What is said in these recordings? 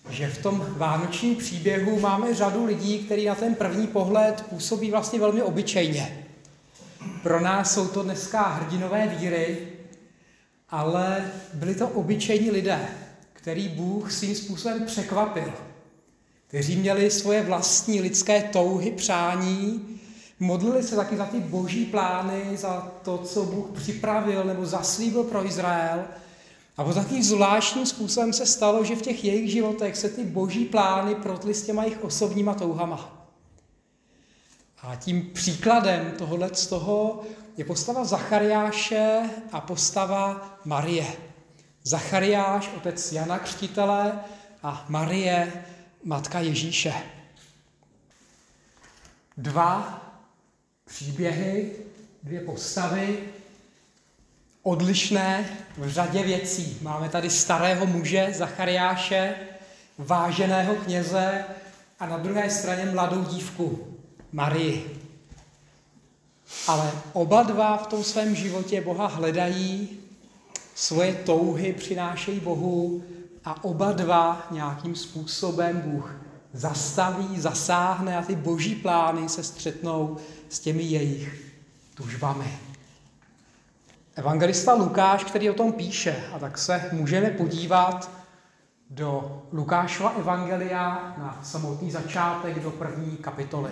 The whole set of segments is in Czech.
že v tom vánočním příběhu máme řadu lidí, kteří na ten první pohled působí vlastně velmi obyčejně. Pro nás jsou to dneska hrdinové víry, ale byli to obyčejní lidé, který Bůh svým způsobem překvapil, kteří měli svoje vlastní lidské touhy, přání, modlili se taky za ty boží plány, za to, co Bůh připravil nebo zaslíbil pro Izrael. A po takovým zvláštním způsobem se stalo, že v těch jejich životech se ty boží plány protly s těma jejich osobníma touhama. A tím příkladem tohohle z toho je postava Zachariáše a postava Marie. Zachariáš, otec Jana Křtitele, a Marie, matka Ježíše. Dva příběhy, dvě postavy, odlišné v řadě věcí. Máme tady starého muže Zachariáše, váženého kněze a na druhé straně mladou dívku Marii. Ale oba dva v tom svém životě Boha hledají, svoje touhy přinášejí Bohu a oba dva nějakým způsobem Bůh zastaví, zasáhne a ty boží plány se střetnou s těmi jejich tužbami. Evangelista Lukáš, který o tom píše, a tak se můžeme podívat do Lukášova evangelia na samotný začátek, do 1. kapitoly.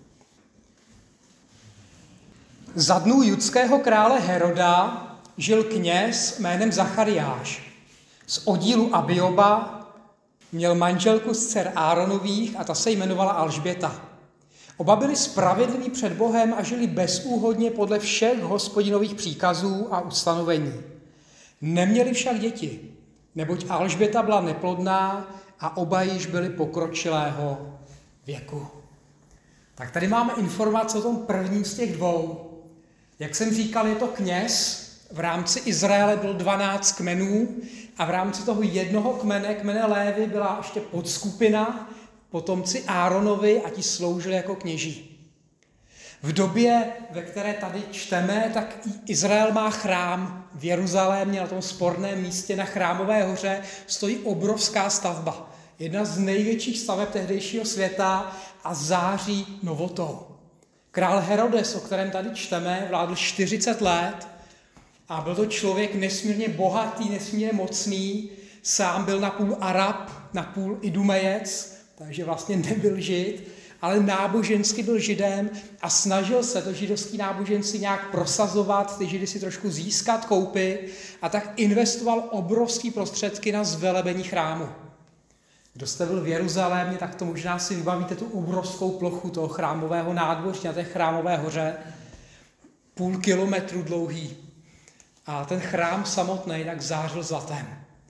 Za dnů judského krále Heroda žil kněz jménem Zachariáš. Z oddílu Abioba, měl manželku z dcer Áronových a ta se jmenovala Alžběta. Oba byli spravedliví před Bohem a žili bezúhodně podle všech Hospodinových příkazů a ustanovení. Neměli však děti, neboť Alžběta byla neplodná a oba již byli pokročilého věku. Tak tady máme informace o tom prvním z těch dvou. Jak jsem říkal, je to kněz. V rámci Izraele bylo 12 kmenů a v rámci toho jednoho kmene Lévy, byla ještě podskupina, potomci Áronovi a ti sloužili jako kněží. V době, ve které tady čteme, tak Izrael má chrám v Jeruzalémě, na tom sporném místě na Chrámové hoře, stojí obrovská stavba. Jedna z největších staveb tehdejšího světa a září novotou. Král Herodes, o kterém tady čteme, vládl 40 let a byl to člověk nesmírně bohatý, nesmírně mocný, sám byl napůl Arab, napůl Idumejec, takže vlastně nebyl Žid, ale nábožensky byl Židem a snažil se to židovský náboženství nějak prosazovat, ty Židy si trošku získat, koupit a tak investoval obrovský prostředky na zvelebení chrámu. Kdo jste byl v Jeruzalémě, tak to možná si vybavíte tu obrovskou plochu toho chrámového nádvoří na té Chrámové hoře, 0,5 kilometru dlouhý. A ten chrám samotný tak zářil zlatem.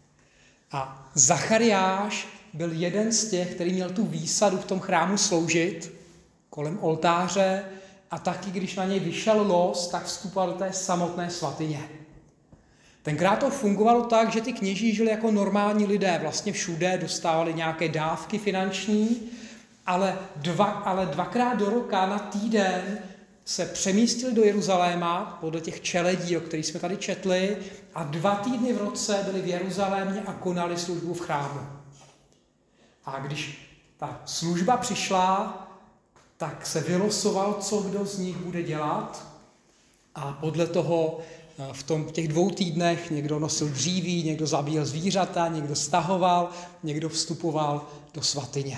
A Zachariáš byl jeden z těch, který měl tu výsadu v tom chrámu sloužit kolem oltáře a taky, když na něj vyšel los, tak vstupoval do té samotné svatyně. Tenkrát to fungovalo tak, že ty kněží žili jako normální lidé, vlastně všude dostávali nějaké dávky finanční, ale dvakrát do roka na týden se přemístili do Jeruzaléma podle těch čeledí, o kterých jsme tady četli, a 2 týdny v roce byli v Jeruzalémě a konali službu v chrámu. A když ta služba přišla, tak se vylosoval, co kdo z nich bude dělat a podle toho v těch 2 týdnech někdo nosil dříví, někdo zabíjel zvířata, někdo stahoval, někdo vstupoval do svatyně.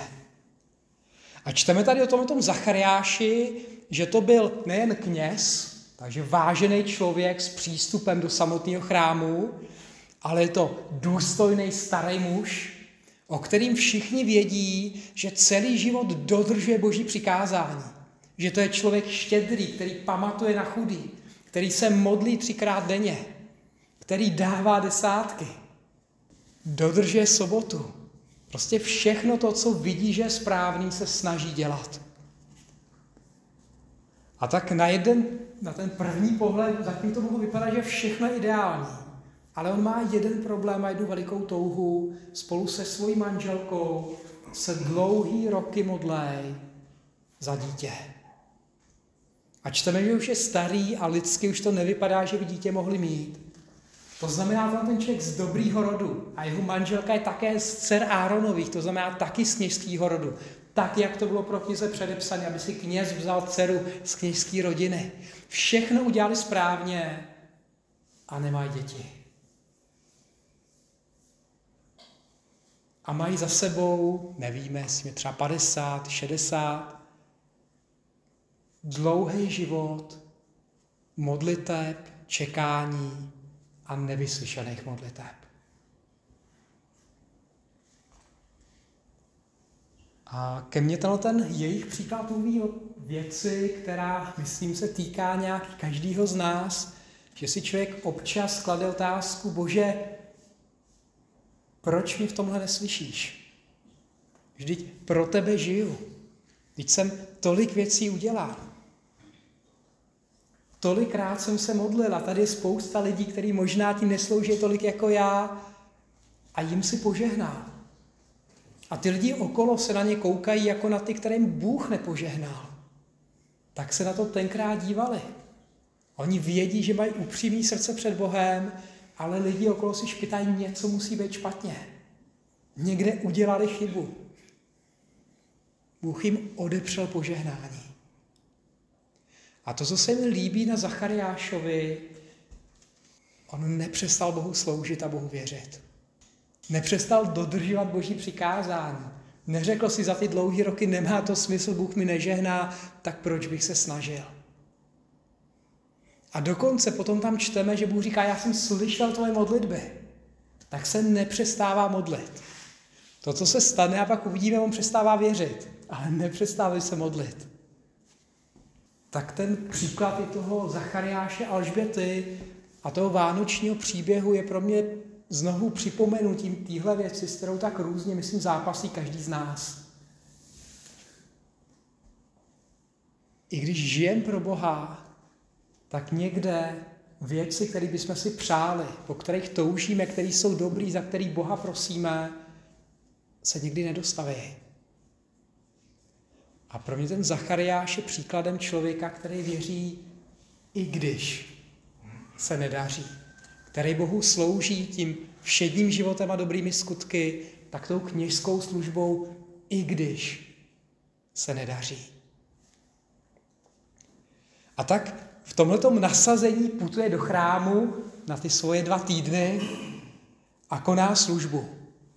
A čteme tady o tom Zachariáši, že to byl nejen kněz, takže vážený člověk s přístupem do samotného chrámu, ale je to důstojný starý muž, o kterým všichni vědí, že celý život dodržuje boží přikázání. Že to je člověk štědrý, který pamatuje na chudý, který se modlí 3krát denně, který dává desátky, dodržuje sobotu. Prostě všechno to, co vidí, že je správný, se snaží dělat. A tak na ten první pohled zatím to mohlo vypadat, že všechno je ideální. Ale on má jeden problém a jednu velikou touhu. Spolu se svojí manželkou se dlouhý roky modlí za dítě. A čteme, že už je starý a lidsky už to nevypadá, že by dítě mohli mít. To znamená, ten člověk z dobrýho rodu a jeho manželka je také z dcer Áronových, to znamená taky z kněžského rodu. Tak, jak to bylo pro kněze předepsané, aby si kněz vzal dceru z kněžské rodiny. Všechno udělali správně a nemají děti. A mají za sebou, nevíme, jestli je třeba 50, 60, dlouhý život, modliteb, čekání a nevyslyšených modliteb. A ke mně ten jejich příklad mluví o věci, která, myslím, se týká nějak každýho z nás, že si člověk občas klade otázku, Bože, proč mě v tomhle neslyšíš? Vždyť pro tebe žiju. Vždyť jsem tolik věcí udělal. Tolikrát jsem se modlil a tady je spousta lidí, kteří možná ti neslouží tolik jako já a jim si požehnal. A ty lidi okolo se na ně koukají jako na ty, kterým Bůh nepožehnal. Tak se na to tenkrát dívali. Oni vědí, že mají upřímný srdce před Bohem, ale lidi okolo si špitají, něco musí být špatně. Někde udělali chybu. Bůh jim odepřel požehnání. A to, co se mi líbí na Zachariášovi, on nepřestal Bohu sloužit a Bohu věřit. Nepřestal dodržovat Boží přikázání. Neřekl si za ty dlouhé roky, nemá to smysl, Bůh mi nežehná, tak proč bych se snažil. A dokonce potom tam čteme, že Bůh říká, já jsem slyšel tvoje modlitby, tak se nepřestává modlit. To, co se stane, a pak uvidíme, on přestává věřit, ale nepřestává se modlit. Tak ten příklad i toho Zachariáše Alžběty a toho vánočního příběhu je pro mě znovu připomenutím téhle věci, s kterou tak různě, myslím, zápasí každý z nás. I když žijeme pro Boha, tak někde věci, které bychom si přáli, po kterých toužíme, které jsou dobrý, za který Boha prosíme, se někdy nedostaví. A pro mě ten Zachariáš je příkladem člověka, který věří, i když se nedaří. Který Bohu slouží tím všedním životem a dobrými skutky, tak tou kněžskou službou, i když se nedaří. A tak v tomhletom nasazení putuje do chrámu na ty svoje 2 týdny a koná službu.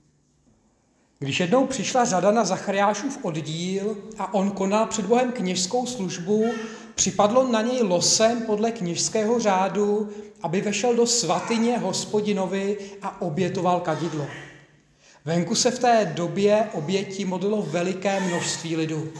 Když jednou přišla řada na Zachariášův oddíl a on konal před Bohem kněžskou službu, připadlo na něj losem podle kněžského řádu, aby vešel do svatyně Hospodinovi a obětoval kadidlo. Venku se v té době oběti modlilo veliké množství lidu.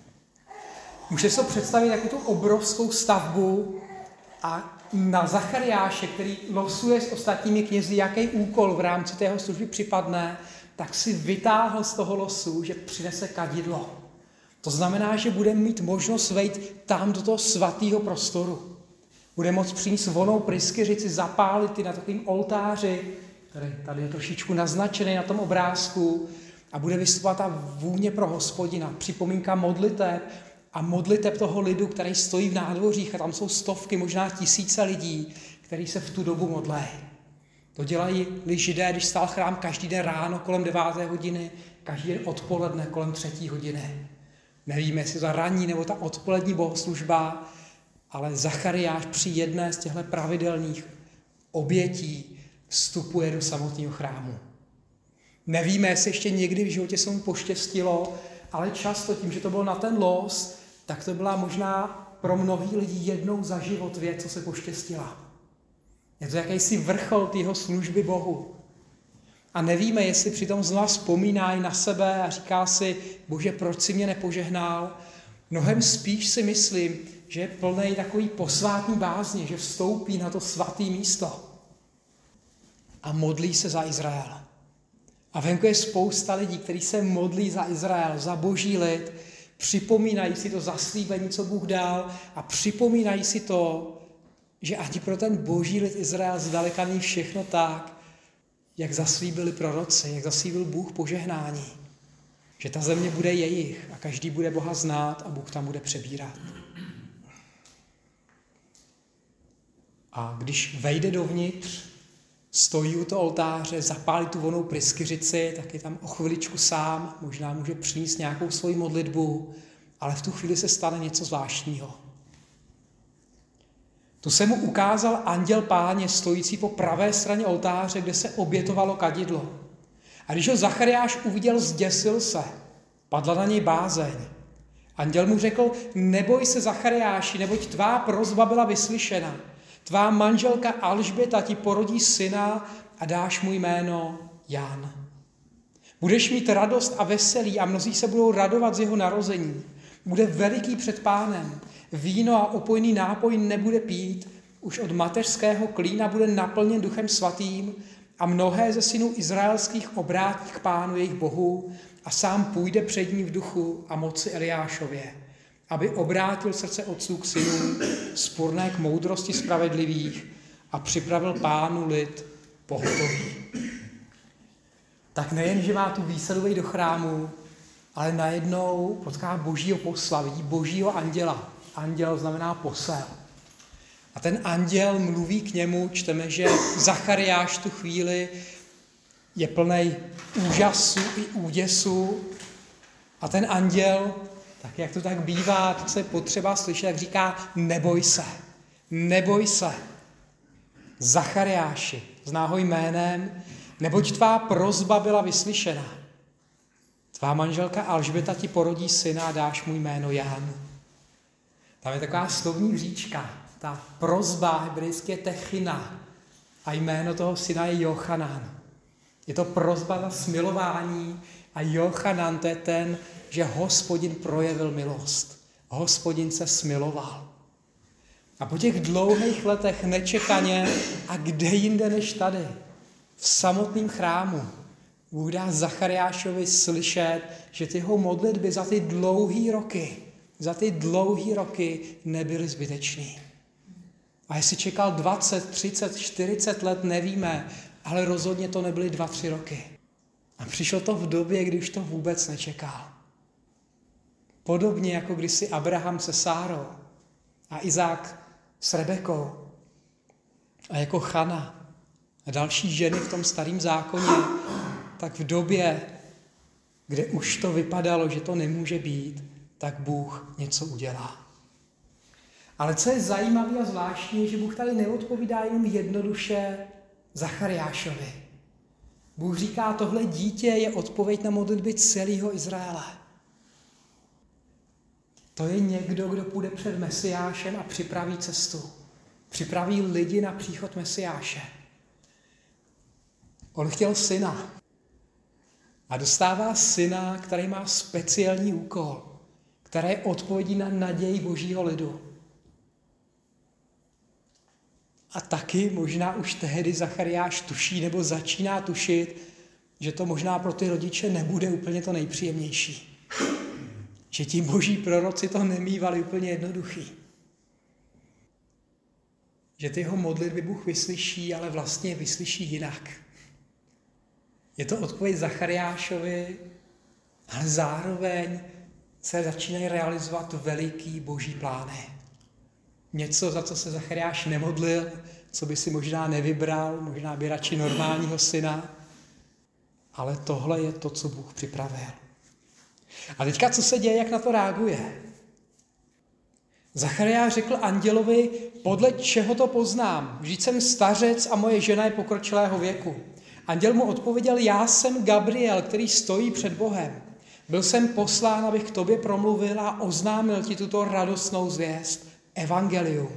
Můžete si to představit jako tu obrovskou stavbu a na Zachariáše, který losuje s ostatními knězi, jaký úkol v rámci tého služby připadne, tak si vytáhl z toho losu, že přinese kadidlo. To znamená, že bude mít možnost vejít tam do toho svatého prostoru. Bude moct přinést vonou pryskyřici, zapálit ji na takovým oltáři, který tady je trošičku naznačený na tom obrázku, a bude vystupovat ta vůně pro Hospodina, připomínka modliteb a modliteb toho lidu, který stojí v nádvořích, a tam jsou stovky, možná tisíce lidí, kteří se v tu dobu modlí. To dělají Židé, když stál chrám každý den ráno kolem 9. hodiny, každý den odpoledne kolem 3. hodiny. Nevíme, jestli ta ranní nebo ta odpolední bohoslužba, ale Zachariáš při jedné z těchto pravidelných obětí vstupuje do samotného chrámu. Nevíme, jestli ještě někdy v životě se mu poštěstilo, ale často tím, že to bylo na ten los, tak to byla možná pro mnohý lidi jednou za život věc, co se poštěstila. Je to jakýsi vrchol tého služby Bohu. A nevíme, jestli přitom znovu vzpomínají na sebe a říká si, Bože, proč si mě nepožehnal? Mnohem spíš si myslím, že je plný takový posvátný bázně, že vstoupí na to svaté místo a modlí se za Izrael. A venku je spousta lidí, kteří se modlí za Izrael, za Boží lid, připomínají si to zaslíbení, co Bůh dal, a připomínají si to, že ani pro ten Boží lid Izrael zdaleka není všechno tak, jak zaslíbili proroci, jak zaslíbil Bůh požehnání. Že ta země bude jejich a každý bude Boha znát a Bůh tam bude přebírat. A když vejde dovnitř, stojí u toho oltáře, zapálí tu vonou pryskyřici, tak je tam o chviličku sám, možná může přinést nějakou svoji modlitbu, ale v tu chvíli se stane něco zvláštního. Tu se mu ukázal anděl Páně stojící po pravé straně oltáře, kde se obětovalo kadidlo. A když ho Zachariáš uviděl, zděsil se. Padla na něj bázeň. Anděl mu řekl, neboj se, Zachariáši, neboť tvá prosba byla vyslyšena. Tvá manželka Alžběta ti porodí syna a dáš mu jméno Jan. Budeš mít radost a veselí a mnozí se budou radovat z jeho narození. Bude veliký před Pánem. Víno a opojný nápoj nebude pít, už od mateřského klína bude naplněn Duchem Svatým a mnohé ze synů izraelských obrátí k Pánu jejich Bohu a sám půjde před ním v duchu a moci Eliášově, aby obrátil srdce otců k synům, spurné k moudrosti spravedlivých a připravil Pánu lid pohotový. Tak nejen, že má tu výsadu vejít do chrámu, ale najednou potká božího posla, vidí božího anděla. Anděl znamená posel. A ten anděl mluví k němu, čteme, že Zachariáš tu chvíli je plnej úžasu i úděsu. A ten anděl, tak jak to tak bývá, to se potřeba slyšet, jak říká, neboj se, neboj se. Zachariáši, zná ho jménem, neboť tvá prosba byla vyslyšena. Tvá manželka Alžběta ti porodí syna a dáš mu jméno Jan. Tam je taková slovní hříčka. Ta prosba hebrejské je techina a jméno toho syna je Jochanan. Je to prosba na smilování a Jochanan to je ten, že Hospodin projevil milost. Hospodin se smiloval. A po těch dlouhých letech nečekaně a kde jinde než tady, v samotném chrámu, Bůh dá Zachariášovi slyšet, že ty jeho modlitby za ty dlouhý roky nebyly zbytečný. A jestli čekal 20, 30, 40 let, nevíme, ale rozhodně to nebyly 2-3 roky. A přišlo to v době, kdy už to vůbec nečekal. Podobně jako kdysi Abraham se Sárou a Izák s Rebekou a jako Chana a další ženy v tom starém zákoně, tak v době, kde už to vypadalo, že to nemůže být, tak Bůh něco udělá. Ale co je zajímavé a zvláštní, je, že Bůh tady neodpovídá jenom jednoduše Zachariášovi. Bůh říká, tohle dítě je odpověď na modlitby celého Izraele. To je někdo, kdo půjde před Mesiášem a připraví cestu. Připraví lidi na příchod Mesiáše. On chtěl syna. A dostává syna, který má speciální úkol, který je odpovědí na naději božího lidu. A taky možná už tehdy Zachariáš tuší nebo začíná tušit, že to možná pro ty rodiče nebude úplně to nejpříjemnější. Že ti boží proroci to nemívali úplně jednoduchý. Že ty jeho modlitby Bůh vyslyší, ale vlastně vyslyší jinak. Je to odpověď Zachariášovi, ale zároveň se začínají realizovat veliký boží plány. Něco, za co se Zachariáš nemodlil, co by si možná nevybral, možná by radši normálního syna, ale tohle je to, co Bůh připravil. A teďka, co se děje, jak na to reaguje? Zachariáš řekl andělovi, podle čeho to poznám? Vždyť jsem stařec a moje žena je pokročilého věku. Anděl mu odpověděl, já jsem Gabriel, který stojí před Bohem. Byl jsem poslán, abych k tobě promluvil a oznámil ti tuto radostnou zvěst, evangelium.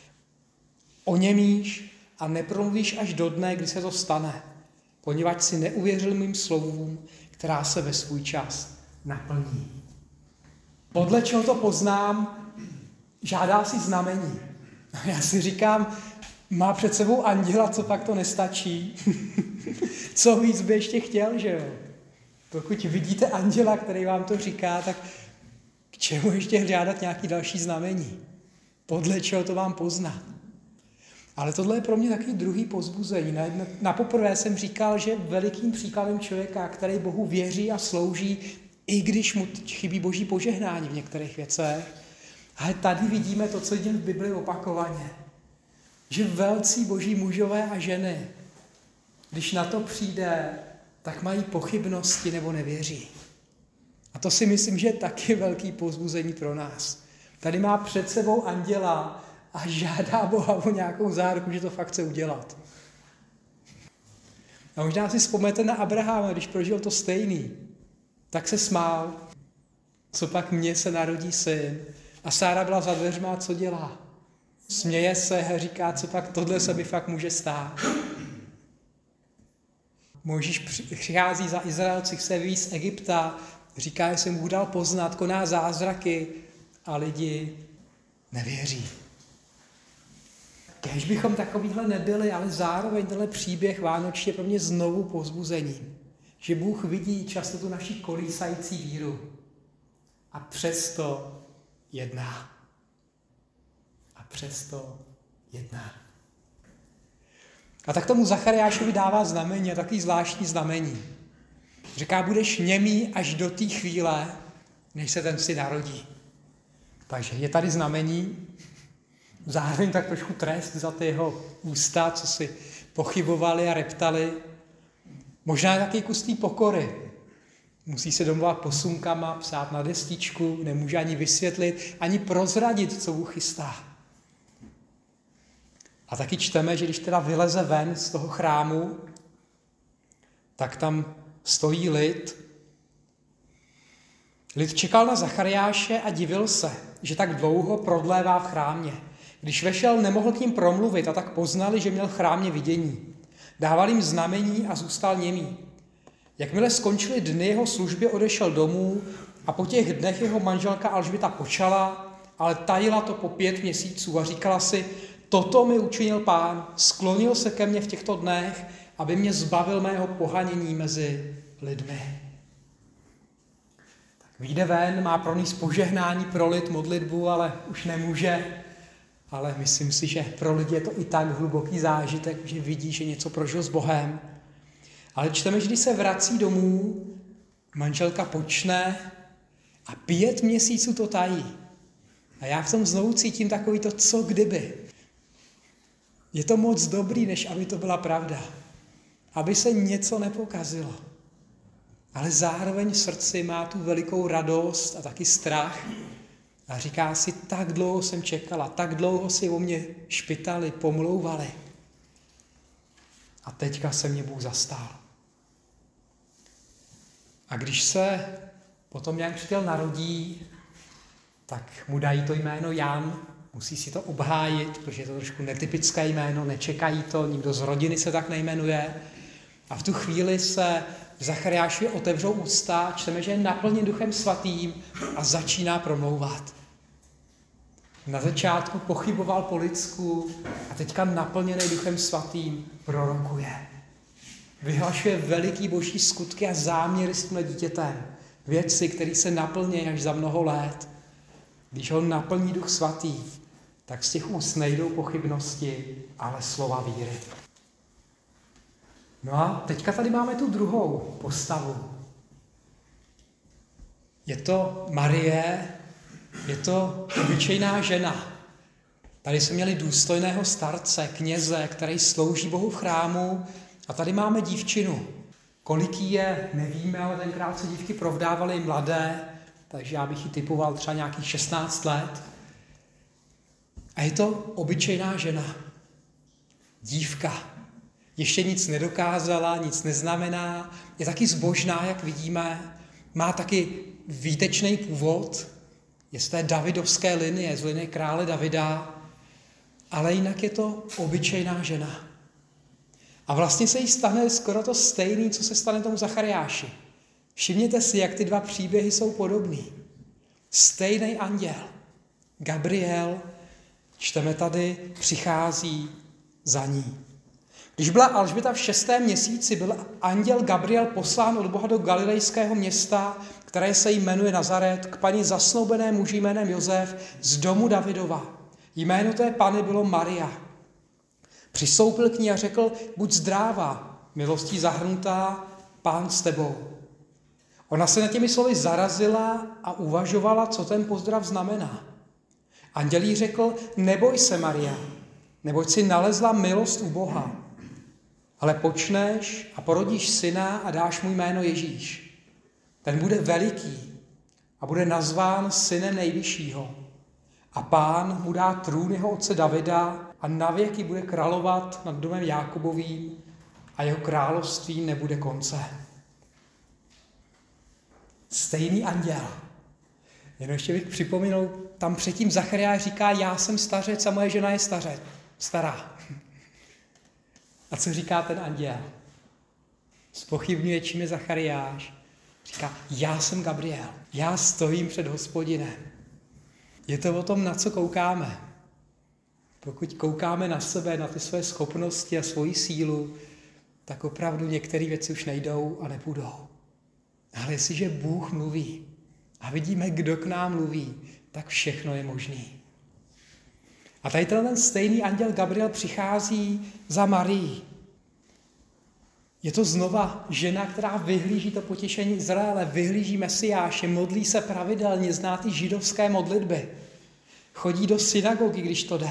Oněmíš a nepromluvíš až do dne, kdy se to stane, poněvadž si neuvěřil mým slovům, která se ve svůj čas naplní. Podle čeho to poznám, žádá si znamení. Já si říkám, má před sebou anděla, co pak to nestačí. Co víc by ještě chtěl, že jo? Pokud vidíte anděla, který vám to říká, tak k čemu ještě žádat nějaký další znamení? Podle čeho to vám poznat? Ale tohle je pro mě takový druhý povzbuzení. Na poprvé jsem říkal, že velikým příkladem člověka, který Bohu věří a slouží, i když mu chybí boží požehnání v některých věcech. Ale tady vidíme to, co vidíme v Bibli opakovaně. Že velcí boží mužové a ženy když na to přijde, tak mají pochybnosti nebo nevěří. A to si myslím, že je taky velký povzbuzení pro nás. Tady má před sebou anděla a žádá Boha o nějakou záruku, že to fakt chce udělat. A možná si vzpomenete na Abrahama, když prožil to stejný, tak se smál. Co pak mně se narodí syn? A Sára byla za dveřma, co dělá? Směje se a říká, co pak tohle se mi fakt může stát. Mojžíš přichází za Izraelci, chce vyjít z Egypta, říká, že se mu dal poznat, koná zázraky a lidi nevěří. Kéž bychom takovýhle nebyli, ale zároveň tenhle příběh vánoční je pro mě znovu povzbuzením, že Bůh vidí často tu naši kolísající víru a přesto jedná. A tak tomu Zachariášovi dává znamení, takový zvláštní znamení. Říká, budeš němý až do té chvíle, než se ten syn narodí. Takže je tady znamení, zároveň tak trošku trest za ty jeho ústa, co si pochybovali a reptali. Možná taky kus té pokory. Musí se domluvat posunkama, psát na destičku, nemůže ani vysvětlit, ani prozradit, co Bůh chystá. A taky čteme, že když teda vyleze ven z toho chrámu, tak tam stojí lid. Lid čekal na Zachariáše a divil se, že tak dlouho prodlévá v chrámě. Když vešel, nemohl k ním promluvit a tak poznali, že měl v chrámě vidění. Dával jim znamení a zůstal němý. Jakmile skončily dny jeho služby, odešel domů a po těch dnech jeho manželka Alžběta počala, ale tajila to po 5 měsíců a říkala si, toto mi učinil Pán, sklonil se ke mně v těchto dnech, aby mě zbavil mého pohanění mezi lidmi. Tak vyjde ven, má pro ní požehnání pro lid, modlitbu, ale už nemůže. Ale myslím si, že pro lidi je to i tak hluboký zážitek, že vidí, že něco prožil s Bohem. Ale čteme, že když se vrací domů, manželka počne a 5 měsíců to tají. A já v tom znovu cítím takový to, co kdyby. Je to moc dobrý, než aby to byla pravda. Aby se něco nepokazilo. Ale zároveň v srdci má tu velikou radost a taky strach. A říká si, tak dlouho jsem čekala, tak dlouho si o mě špitali, pomlouvali. A teďka se mě Bůh zastal. A když se potom Jan Křtitel narodí, tak mu dají to jméno Jan, musí si to obhájit, protože je to trošku netypické jméno, nečekají to, nikdo z rodiny se tak nejmenuje. A v tu chvíli se Zachariášovi otevřou ústa, čteme, že je naplněn Duchem Svatým a začíná promlouvat. Na začátku pochyboval po lidsku a teďka naplněný Duchem Svatým prorokuje. Vyhlašuje veliký boží skutky a záměry s tímhle dítětem. Věci, které se naplní až za mnoho let. Když ho naplní Duch Svatý, tak z těch úst nejdou pochybnosti, ale slova víry. No a teďka tady máme tu druhou postavu. Je to Marie, je to obyčejná žena. Tady jsme měli důstojného starce, kněze, který slouží Bohu v chrámu, a tady máme dívčinu. Kolik jí je, nevíme, ale tenkrát se dívky provdávaly mladé, takže já bych ji typoval třeba nějakých 16 let. A je to obyčejná žena. Dívka. Ještě nic nedokázala, nic neznamená, je taky zbožná, jak vidíme, má taky výtečný původ, je z té davidovské linie, z linie krále Davida, ale jinak je to obyčejná žena. A vlastně se jí stane skoro to stejné, co se stane tomu Zachariáši. Všimněte si, jak ty dva příběhy jsou podobný. Stejný anděl, Gabriel, čteme tady, přichází za ní. Když byla Alžběta v 6. měsíci, byl anděl Gabriel poslán od Boha do galilejského města, které se jmenuje Nazaret, k paní zasnoubené muži jménem Josef z domu Davidova. Jméno té panny bylo Maria. Přistoupil k ní a řekl, buď zdráva, milostí zahrnutá, Pán s tebou. Ona se na těmi slovy zarazila a uvažovala, co ten pozdrav znamená. Anděl jí řekl, neboj se, Maria, neboť si nalezla milost u Boha. ale počneš a porodíš syna a dáš mu jméno Ježíš. Ten bude veliký a bude nazván synem nejvyššího. A Pán mu dá trůn jeho otce Davida a navěky bude královat nad domem Jákobovým a jeho království nebude konce. Stejný anděl. Jenom ještě bych připomínal, tam předtím Zachariáš říká, já jsem stařec a moje žena je stará. A co říká ten anděl? Zpochybňuje, čím je Zachariáš. Říká, já jsem Gabriel, já stojím před Hospodinem. Je to o tom, na co koukáme. Pokud koukáme na sebe, na ty své schopnosti a svoji sílu, tak opravdu některé věci už nejdou a nepůjdou. Ale jestliže Bůh mluví a vidíme, kdo k nám mluví, tak všechno je možný. A tady ten stejný anděl Gabriel přichází za Marií. Je to znova žena, která vyhlíží to potěšení Izraele, vyhlíží Mesiáše, modlí se pravidelně, zná ty židovské modlitby. Chodí do synagogy, když to jde.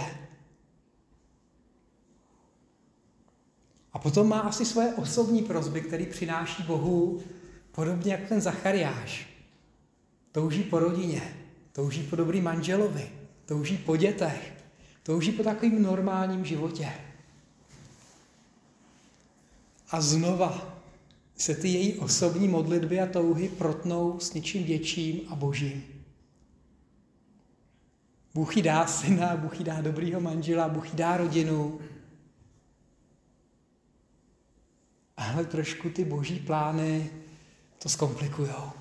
A potom má asi svoje osobní prosby, které přináší Bohu, podobně jako ten Zachariáš. Touží po rodině, touží po dobrým manželovi, touží po dětech, touží po takovým normálním životě. A znova se ty její osobní modlitby a touhy protnou s něčím větším a božím. Bůh jí dá syna, Bůh jí dá dobrýho manžela, Bůh jí dá rodinu. Ale trošku ty boží plány to zkomplikujou.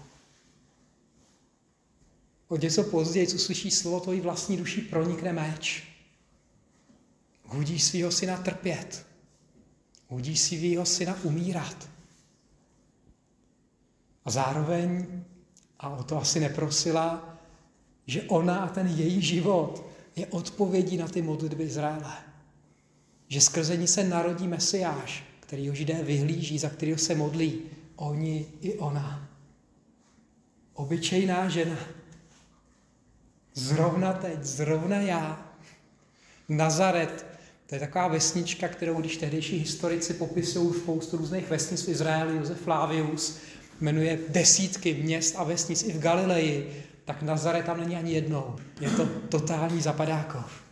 O něco později, co slyší slovo, tvojí vlastní duši pronikne meč. Hudíš svýho syna trpět. Hudíš svýho syna umírat. A zároveň, a o to asi neprosila, že ona a ten její život je odpovědí na ty modlitby Izraele. Že skrze ní se narodí Mesiáš, kterýho Židé vyhlíží, za kterého se modlí. Oni i ona. Obyčejná žena. Zrovna teď, zrovna já. Nazaret, to je taková vesnička, kterou když tehdejší historici popisují spoustu různých vesnic v Izraeli, Josef Flavius jmenuje desítky měst a vesnic i v Galileji, tak Nazaret tam není ani jednou. Je to totální zapadákov.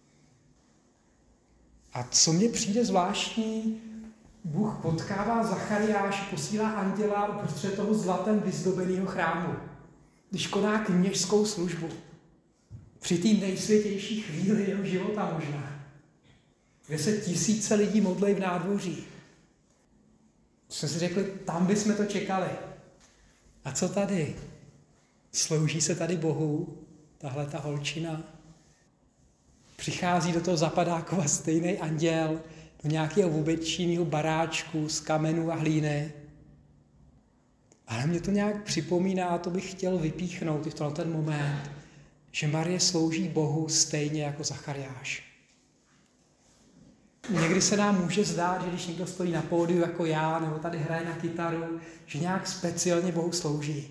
A co mně přijde zvláštní, Bůh potkává Zachariáše, posílá anděla uprostřed toho zlatem vyzdobeného chrámu, když koná kněžskou službu. Při té nejsvětější chvíli jeho života možná, kde se tisíce lidí modlí v nádvoří. Jsme si řekli, tam bychom to čekali. A co tady? Slouží se tady Bohu, tahle ta holčina. Přichází do toho zapadákova stejný anděl, do nějakého obyčejného baráčku z kamenů a hlíny. Ale mě to nějak připomíná, a to bych chtěl vypíchnout i v ten moment, že Marie slouží Bohu stejně jako Zachariáš. Někdy se nám může zdát, že když někdo stojí na pódiu jako já, nebo tady hraje na kytaru, že nějak speciálně Bohu slouží.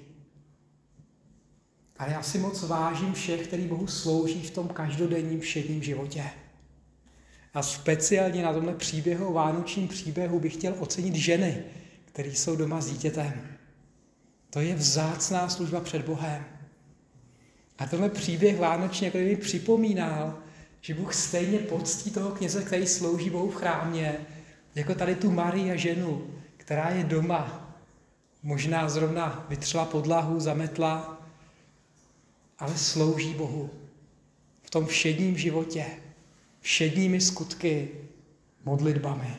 Ale já si moc vážím všech, kteří Bohu slouží v tom každodenním všedním životě. A speciálně na tomhle příběhu, vánočním příběhu, bych chtěl ocenit ženy, které jsou doma s dítětem. To je vzácná služba před Bohem. A tenhle příběh vánočně, který mi připomínal, že Bůh stejně poctí toho kněze, který slouží Bohu v chrámě, jako tady tu Marii a ženu, která je doma. Možná zrovna vytřela podlahu, zametla, ale slouží Bohu v tom všedním životě, všedními skutky, modlitbami.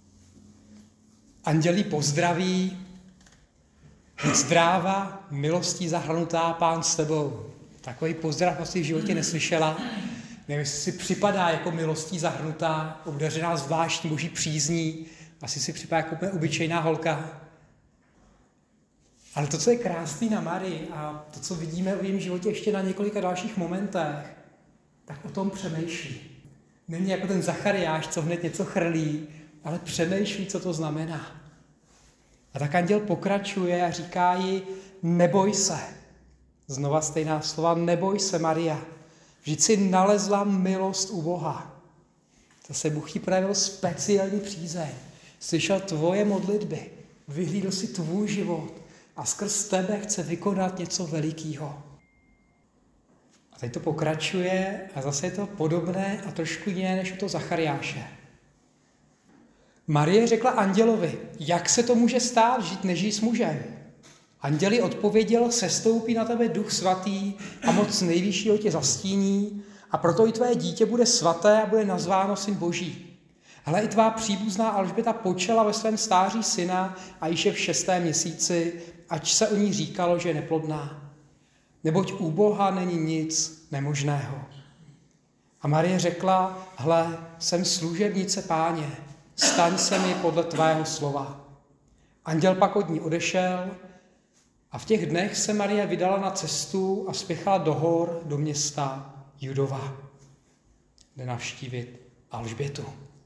Andělí pozdraví, buď zdráva, milostí zahrnutá, Pán s tebou. Takový pozdrav asi v životě neslyšela. Nevím, jestli si připadá jako milostí zahrnutá, obdařená zvláštní boží přízní, asi si připadá jako úplně obyčejná holka. Ale to, co je krásný na Marii a to, co vidíme v jejím životě ještě na několika dalších momentech, tak o tom přemýšlí. Není jako ten Zachariáš, co hned něco chrlí, ale přemýšlí, co to znamená. A tak anděl pokračuje a říká jí, neboj se. Znova stejná slova, neboj se, Maria. Vždyť si nalezla milost u Boha. Zase Bůh jí projevil speciální přízeň. Slyšel tvoje modlitby, vyhlídl si tvůj život a skrz tebe chce vykonat něco velikého. A teď to pokračuje a zase je to podobné a trošku jiné než u toho Zachariáše. Marie řekla andělovi, jak se to může stát, žít nežij s mužem. Anděli odpověděl, sestoupí na tebe Duch Svatý a moc nejvyššího tě zastíní a proto i tvé dítě bude svaté a bude nazváno Syn Boží. Hle, i tvá příbuzná Alžběta počala ve svém stáří syna a již je v 6. měsíci, ač se o ní říkalo, že je neplodná. Neboť u Boha není nic nemožného. A Marie řekla, hle, jsem služebnice Páně, staň se mi podle tvého slova. Anděl pak od ní odešel a v těch dnech se Marie vydala na cestu a spěchala do hor, do města Judova, kde navštívit Alžbětu.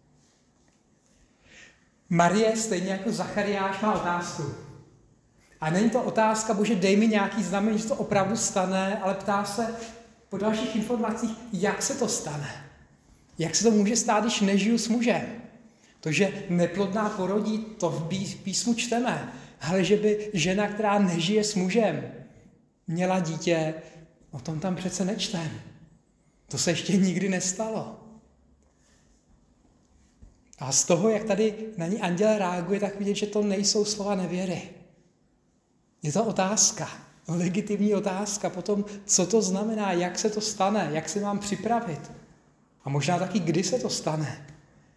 Marie, stejně jako Zachariáš, má otázku. A není to otázka, Bože, dej mi nějaký znamení, že to opravdu stane, ale ptá se po dalších informacích, jak se to stane. Jak se to může stát, když nežiju s mužem. To, že neplodná porodí, to v písmu čteme, ale že by žena, která nežije s mužem, měla dítě, o tom tam přece nečtem. To se ještě nikdy nestalo. A z toho, jak tady na ní anděl reaguje, tak vidět, že to nejsou slova nevěry. Je to otázka, legitimní otázka potom, co to znamená, jak se to stane, jak se mám připravit. A možná taky, kdy se to stane.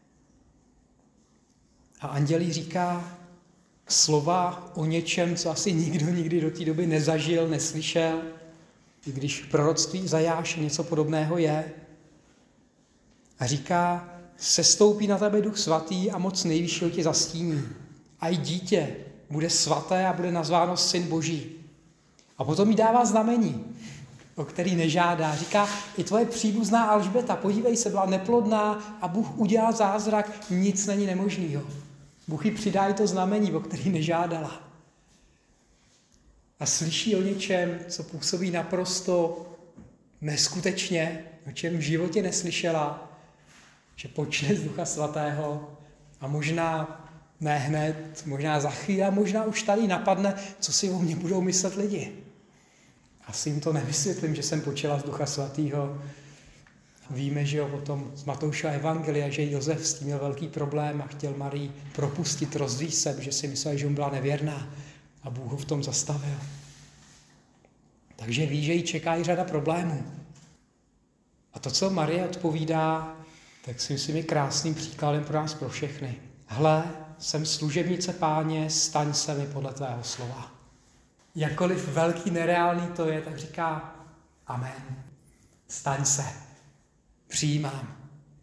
A anděl jí říká slova o něčem, co asi nikdo nikdy do té doby nezažil, neslyšel, i když v proroctví Izajáše něco podobného je. A říká, sestoupí na tebe Duch Svatý a moc nejvyššího tě zastíní. A i dítě bude svaté a bude nazváno Syn Boží. A potom jí dává znamení, o který nežádá. Říká, i tvoje příbuzná Alžběta, podívej se, byla neplodná a Bůh udělal zázrak, nic není nemožného. Bůh jí přidá i to znamení, o který nežádala. A slyší o něčem, co působí naprosto neskutečně, o čem v životě neslyšela, že počne z Ducha Svatého a možná ne hned, možná za chvíli a možná už tady napadne, co si o mě budou myslet lidi. Asi jim to nevysvětlím, že jsem počela z Ducha Svatého. Víme, že jo, potom z Matoušova evangelia, že Josef s tím měl velký problém a chtěl Marii propustit, rozvíjet se, že si myslel, že mu byla nevěrná a Bůh ho v tom zastavil. Takže ví, že jí čeká i řada problémů. A to, co Marie odpovídá, tak si myslím je krásným příkladem pro nás, pro všechny. Hle, jsem služebnice Páně, staň se mi podle tvého slova. Jakkoliv velký nereálný to je, tak říká amen. Staň se. Přijímám.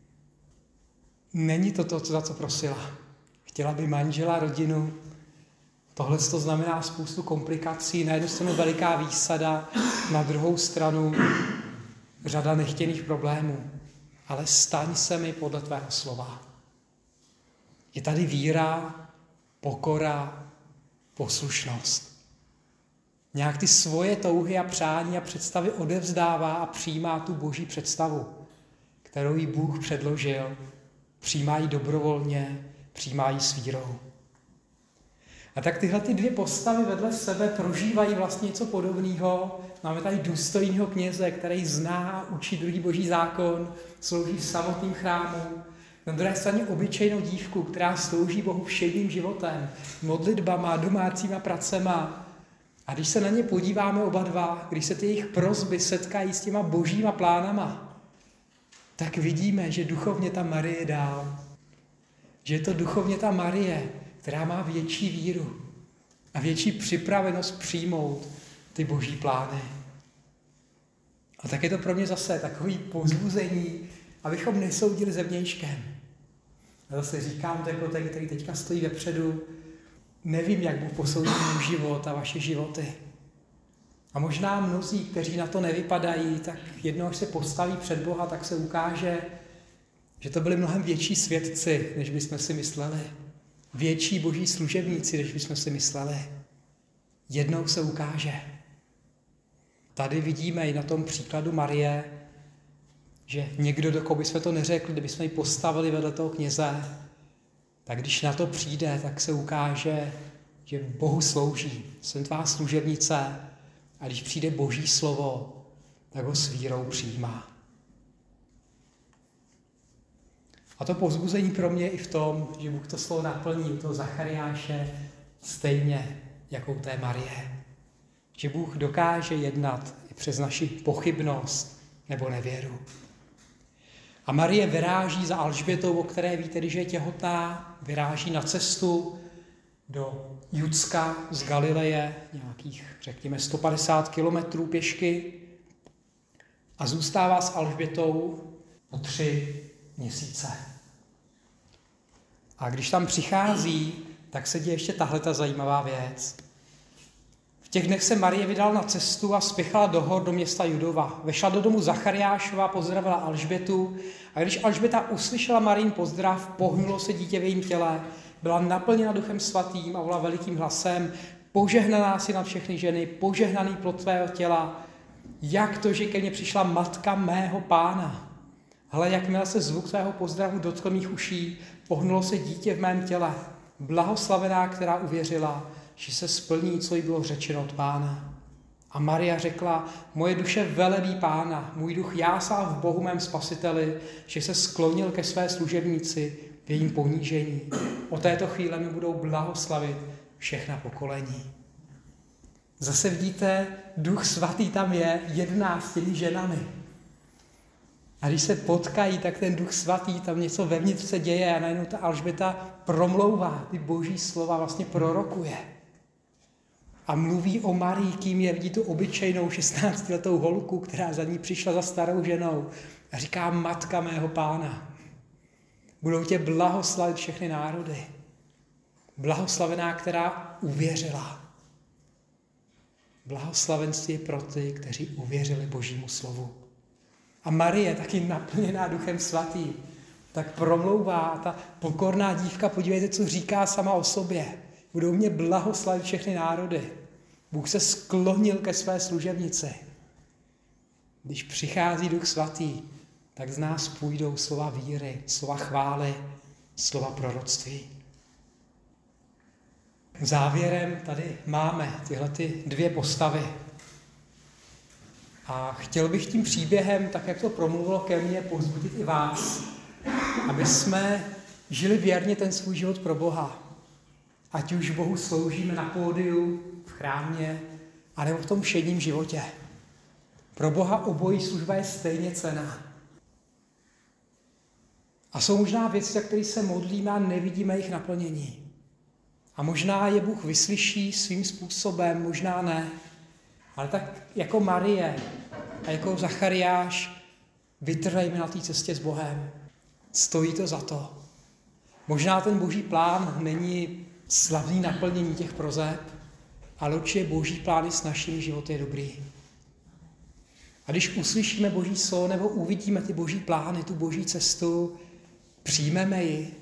Není to, za co prosila. Chtěla by manžela, rodinu. Tohle to znamená spoustu komplikací. Na jednu stranu veliká výsada, na druhou stranu řada nechtěných problémů. Ale staň se mi podle tvého slova. Je tady víra, pokora, poslušnost. Nějak ty svoje touhy a přání a představy odevzdává a přijímá tu boží představu, kterou jí Bůh předložil. Přijímá ji dobrovolně, přijímá ji s vírou. A tak tyhle ty dvě postavy vedle sebe prožívají vlastně něco podobného. Máme tady důstojného kněze, který zná a učí druhý boží zákon, slouží v samotném chrámu. Na druhé straně obyčejnou dívku, která slouží Bohu všedním životem, modlitbama, domácíma pracema. A když se na ně podíváme oba dva, když se ty jejich prosby setkají s těma božíma plánama, tak vidíme, že duchovně ta Marie je dál. Že je to duchovně ta Marie, která má větší víru a větší připravenost přijmout ty boží plány. A tak je to pro mě zase takový povzbuzení, abychom nesoudili zevnějškem. A zase říkám to jako ten, který teďka stojí vepředu, nevím, jak Bůh posoudí můj život a vaše životy. A možná mnozí, kteří na to nevypadají, tak jednou, až se postaví před Boha, tak se ukáže, že to byli mnohem větší svědci, než bychom si mysleli. Větší boží služebníci, než bychom si mysleli. Jednou se ukáže. Tady vidíme i na tom příkladu Marie, že někdo, do koho bychom to neřekli, kdybychom ji postavili vedle toho kněze, tak když na to přijde, tak se ukáže, že Bohu slouží. Jsem tvá služebnice a když přijde Boží slovo, tak ho s vírou přijímá. A to povzbuzení pro mě i v tom, že Bůh to slovo naplní u toho Zachariáše stejně jako u té Marie. Že Bůh dokáže jednat i přes naši pochybnost nebo nevěru. A Marie vyráží za Alžbětou, o které ví tedy, že je těhotná, vyráží na cestu do Judska z Galileje, nějakých, řekněme, 150 kilometrů pěšky a zůstává s Alžbětou po 3 měsíce. A když tam přichází, tak se děje ještě tahleta zajímavá věc. V těch dnech se Marie vydala na cestu a spěchala do hor do města Judova. Vešla do domu Zachariášova, pozdravila Alžbětu a když Alžběta uslyšela Marijin pozdrav, pohnulo se dítě v jejím těle, byla naplněna Duchem Svatým a volala velikým hlasem: Požehnaná si nad všechny ženy, požehnaný plod tvého těla, jak to, že ke mně přišla matka mého Pána. Hle, jakmile se zvuk tvého pozdravu dotkl mých uší, pohnulo se dítě v mém těle. Blahoslavená, která uvěřila, že se splní, co jí bylo řečeno od Pána. A Maria řekla: Moje duše velebí Pána, můj duch jásá v Bohu mém spasiteli, že se sklonil ke své služebnici v jejím ponížení. O této chvíle mi budou blahoslavit všechna pokolení. Zase vidíte, Duch Svatý tam je 11 ženami. A když se potkají, tak ten Duch Svatý, tam něco vevnitř se děje a najednou ta Alžběta promlouvá ty boží slova, vlastně prorokuje. A mluví o Marii, kým je, vidí tu obyčejnou 16letou holku, která za ní přišla za starou ženou a říká: Matka mého Pána. Budou tě blahoslavit všechny národy. Blahoslavená, která uvěřila. Blahoslavenství je pro ty, kteří uvěřili Božímu slovu. A Marie, taky naplněná Duchem Svatým, tak promlouvá a ta pokorná dívka, podívejte, co říká sama o sobě. Budou mě blahoslavit všechny národy. Bůh se sklonil ke své služebnici. Když přichází Duch Svatý, tak z nás půjdou slova víry, slova chvály, slova proroctví. Závěrem tady máme tyhle 2 postavy. A chtěl bych tím příběhem, tak jak to promluvilo ke mně, povzbudit i vás, aby jsme žili věrně ten svůj život pro Boha. Ať už Bohu sloužíme na pódiu, v chrámě, anebo v tom všedním životě. Pro Boha obojí služba je stejně cenná. A jsou možná věci, za které se modlíme a nevidíme jejich naplnění. A možná je Bůh vyslyší svým způsobem, možná ne. Ale tak jako Marie a jako Zachariáš vytrvejme na té cestě s Bohem. Stojí to za to. Možná ten boží plán není slavný naplnění těch prozeb, ale určitě boží plány s našimi životy je dobrý. A když uslyšíme boží slovo nebo uvidíme ty boží plány, tu boží cestu, přijmeme ji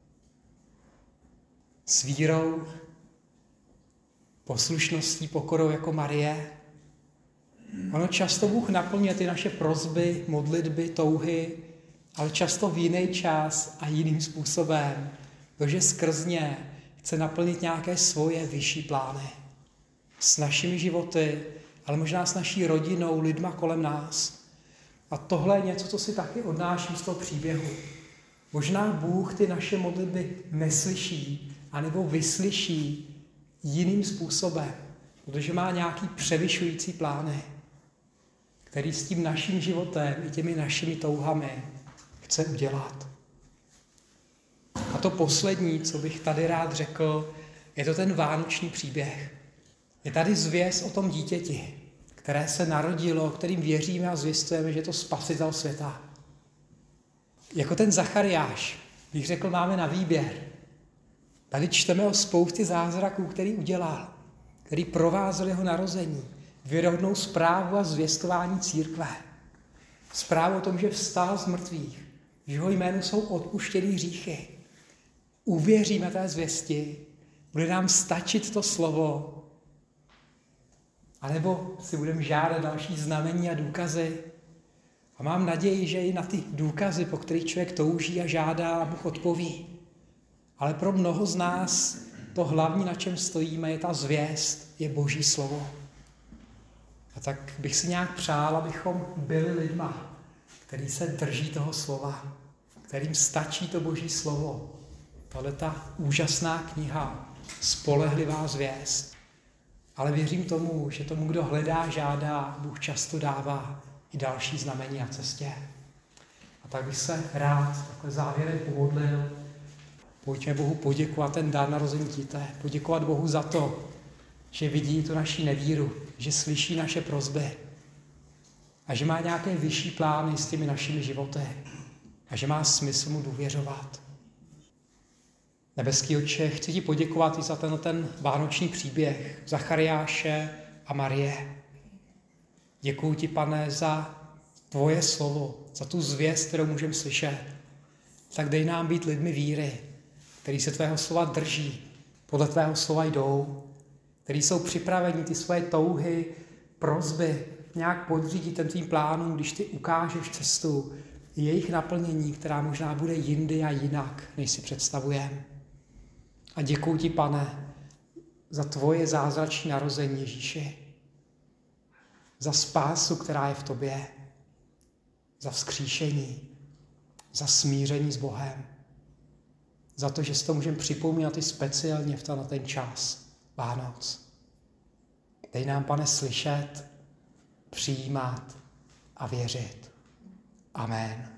s vírou, poslušností, pokorou jako Marie. Ono často Bůh naplňuje ty naše prosby, modlitby, touhy, ale často v jiný čas a jiným způsobem, protože skrz ně chce naplnit nějaké svoje vyšší plány. S našimi životy, ale možná s naší rodinou, lidma kolem nás. A tohle je něco, co si taky odnáším z toho příběhu. Možná Bůh ty naše modlitby neslyší, anebo vyslyší jiným způsobem, protože má nějaký převyšující plány, který s tím naším životem i těmi našimi touhami chce udělat. A to poslední, co bych tady rád řekl, je to ten vánoční příběh. Je tady zvěst o tom dítěti, které se narodilo, kterým věříme a zvěstujeme, že je to spasitel světa. Jako ten Zachariáš, bych řekl, máme na výběr. Tady čteme o spoustě zázraků, který udělal, který provázel jeho narození, věrohodnou zprávu a zvěstování církve. Zprávu o tom, že vstal z mrtvých, že jeho jménu jsou odpuštěný hříchy. Uvěříme té zvěsti, bude nám stačit to slovo, anebo si budeme žádat další znamení a důkazy. A mám naději, že i na ty důkazy, po kterých člověk touží a žádá, Bůh odpoví. Ale pro mnoho z nás to hlavní, na čem stojíme, je ta zvěst, je Boží slovo. A tak bych si nějak přál, abychom byli lidma, který se drží toho slova, kterým stačí to Boží slovo. Tahle ta úžasná kniha, spolehlivá zvěst. Ale věřím tomu, že tomu, kdo hledá, žádá, Bůh často dává i další znamení na cestě. A tak bych se rád takhle závěrem pomodlil. Pojďme Bohu poděkovat ten dar narození dítěte. Poděkovat Bohu za to, že vidí tu naši nevíru, že slyší naše prosby a že má nějaké vyšší plány s těmi našimi životy a že má smysl mu důvěřovat. Nebeský Otče, chci ti poděkovat i za ten vánoční příběh Zachariáše a Marie. Děkuji ti, Pane, za tvoje slovo, za tu zvěst, kterou můžeme slyšet. Tak dej nám být lidmi víry, který se tvého slova drží, podle tvého slova jdou, který jsou připraveni ty svoje touhy, prosby nějak podřídit ten tvým plánům, když ty ukážeš cestu, jejich naplnění, která možná bude jindy a jinak, než si představujeme. A děkuji ti, Pane, za tvoje zázračné narození, Ježíši, za spásu, která je v tobě, za vzkříšení, za smíření s Bohem, za to, že si to můžeme připomínat i speciálně v ten čas Vánoc. Dej nám, Pane, slyšet, přijímat a věřit. Amen.